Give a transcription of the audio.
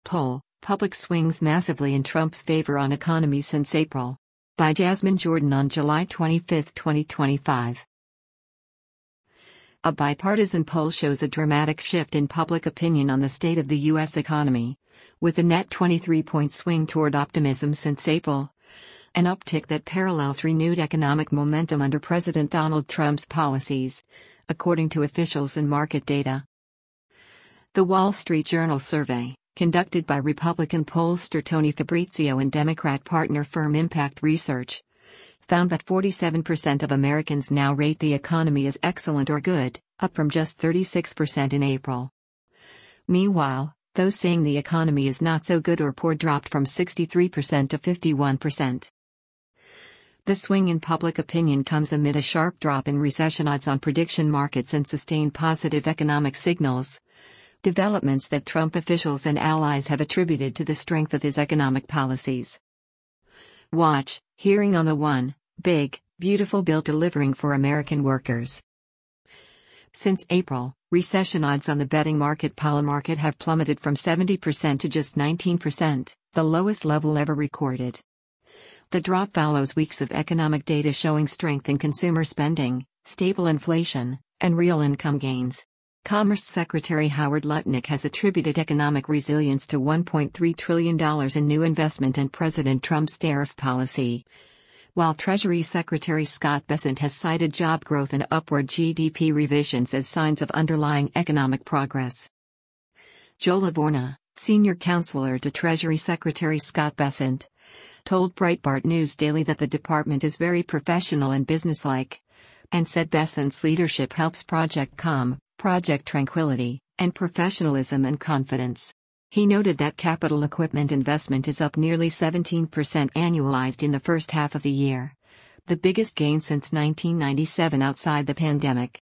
poll, Public swings massively in Trump's favor on economy since April. By Jasmine Jordan on July 25, 2025. A bipartisan poll shows a dramatic shift in public opinion on the state of the U.S. economy, with a net 23-point swing toward optimism since April, an uptick that parallels renewed economic momentum under President Donald Trump's policies, according to officials and market data. The Wall Street Journal survey, conducted by Republican pollster Tony Fabrizio and Democrat partner firm Impact Research, found that 47% of Americans now rate the economy as excellent or good, up from just 36% in April. Meanwhile, those saying the economy is not so good or poor dropped from 63% to 51%. The swing in public opinion comes amid a sharp drop in recession odds on prediction markets and sustained positive economic signals, developments that Trump officials and allies have attributed to the strength of his economic policies. Watch, hearing on the One Big, Beautiful Bill delivering for American workers. Since April, recession odds on the betting market Polymarket have plummeted from 70% to just 19%, the lowest level ever recorded. The drop follows weeks of economic data showing strength in consumer spending, stable inflation, and real income gains. Commerce Secretary Howard Lutnick has attributed economic resilience to $1.3 trillion in new investment and President Trump's tariff policy, while Treasury Secretary Scott Bessent has cited job growth and upward GDP revisions as signs of underlying economic progress. Joe Livorna, senior counselor to Treasury Secretary Scott Bessent, told Breitbart News Daily that the department is very professional and businesslike, and said Bessent's leadership helps Project Calm, Project Tranquility, and professionalism and confidence. He noted that capital equipment investment is up nearly 17% annualized in the first half of the year, the biggest gain since 1997 outside the pandemic.